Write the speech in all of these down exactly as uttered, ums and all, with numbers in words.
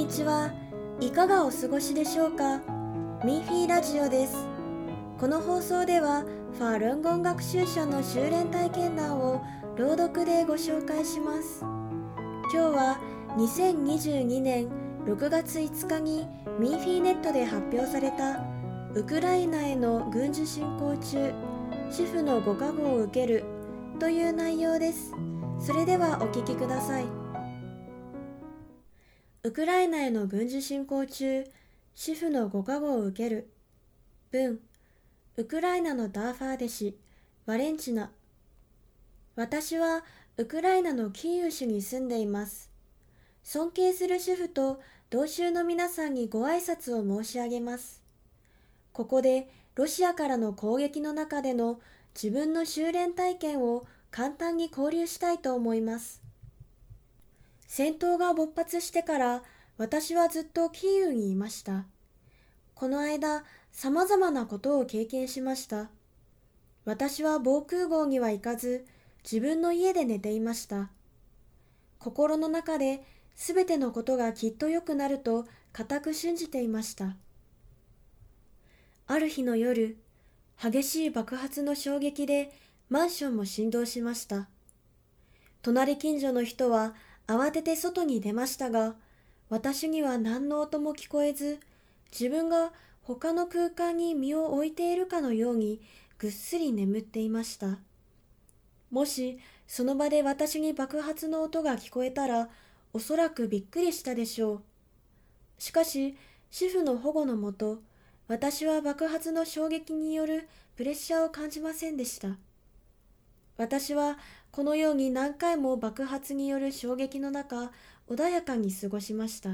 にちは。いかがお過ごしでしょうか。ミーフィーラジオです。この放送ではファールンゴン学習者の修練体験談を朗読でご紹介します。今日はにせんにじゅうにねんろくがついつかにミーフィーネットで発表されたウクライナへの軍事侵攻中、主婦のご加護を受けるという内容です。それではお聞きください。ウクライナへの軍事侵攻中、主婦のご加護を受ける。文、ウクライナのダーファーデ市、ワレンチナ。私はウクライナのキーウ市に住んでいます。尊敬する主婦と同州の皆さんにご挨拶を申し上げます。ここでロシアからの攻撃の中での自分の修練体験を簡単に交流したいと思います。戦闘が勃発してから私はずっとキーウにいました。この間、さまざまなことを経験しました。私は防空壕には行かず、自分の家で寝ていました。心の中で、すべてのことがきっと良くなると固く信じていました。ある日の夜、激しい爆発の衝撃でマンションも振動しました。隣近所の人は慌てて外に出ましたが、私には何の音も聞こえず、自分が他の空間に身を置いているかのようにぐっすり眠っていました。もしその場で私に爆発の音が聞こえたら、おそらくびっくりしたでしょう。しかし、主婦の保護のもと、私は爆発の衝撃によるプレッシャーを感じませんでした。私はこのように何回も爆発による衝撃の中、穏やかに過ごしました。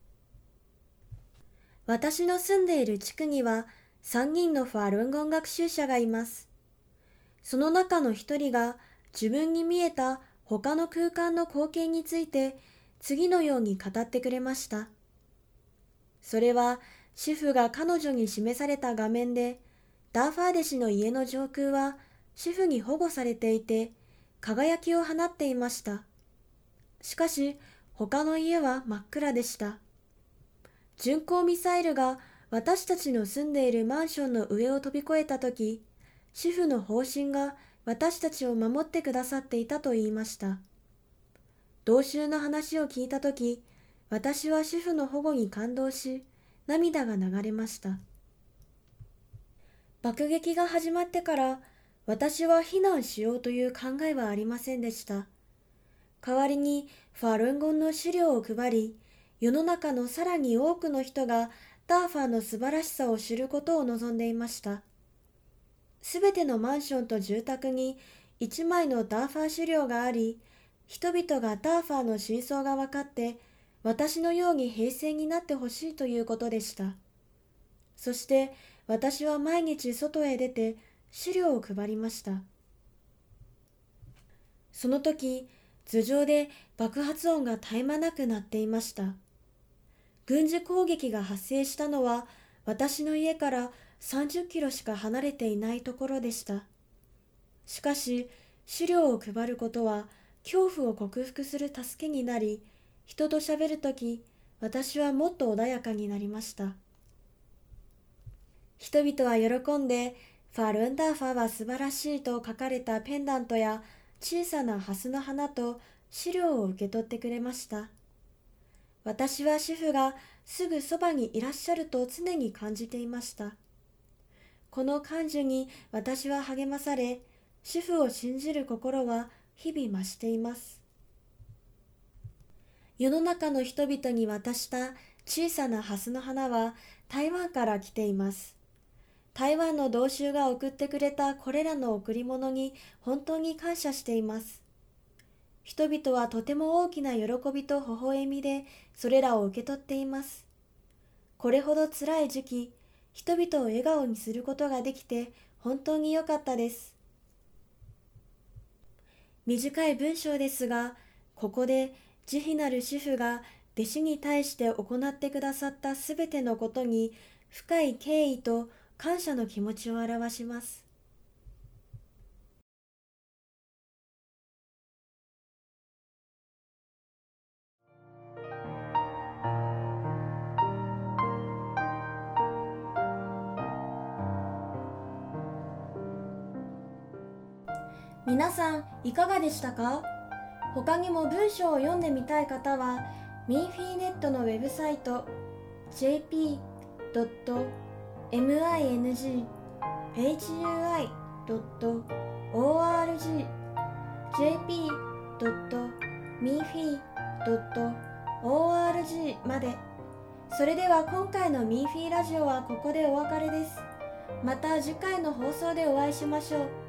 私の住んでいる地区にはさんにんのファルンゴン学習者がいます。その中の一人が自分に見えた他の空間の光景について次のように語ってくれました。それは主婦が彼女に示された画面で、ダーファーデ氏の家の上空は主婦に保護されていて、輝きを放っていました。しかし、他の家は真っ暗でした。巡航ミサイルが私たちの住んでいるマンションの上を飛び越えたとき、主婦の方針が私たちを守ってくださっていたと言いました。同州の話を聞いたとき、私は主婦の保護に感動し、涙が流れました。爆撃が始まってから、私は避難しようという考えはありませんでした。代わりにファルンゴンの資料を配り、世の中のさらに多くの人がダーファーの素晴らしさを知ることを望んでいました。すべてのマンションと住宅に一枚のダーファー資料があり、人々がダーファーの真相が分かって、私のように平静になってほしいということでした。そして私は毎日外へ出て資料を配りました。その時、頭上で爆発音が絶え間なく鳴っていました。軍事攻撃が発生したのは私の家からさんじゅっキロしか離れていないところでした。しかし、資料を配ることは恐怖を克服する助けになり、人と喋るとき、私はもっと穏やかになりました。人々は喜んで、ファルンダーファは素晴らしいと書かれたペンダントや小さなハスの花と資料を受け取ってくれました。私は主婦がすぐそばにいらっしゃると常に感じていました。この感受に私は励まされ、主婦を信じる心は日々増しています。世の中の人々に渡した小さなハスの花は台湾から来ています。台湾の同州が送ってくれたこれらの贈り物に本当に感謝しています。人々はとても大きな喜びと微笑みでそれらを受け取っています。これほど辛い時期、人々を笑顔にすることができて本当に良かったです。短い文章ですが、ここで慈悲なる主婦が弟子に対して行ってくださったすべてのことに深い敬意と感謝の気持ちを表します。 皆さんいかがでしたか？他にも文章を読んでみたい方はミーフィーネットのウェブサイト ジェーピードットミングファイドットオーアールジー ジェーピードットミーフィードットオーアールジー まで。それでは今回のミーフィーラジオはここでお別れです。また次回の放送でお会いしましょう。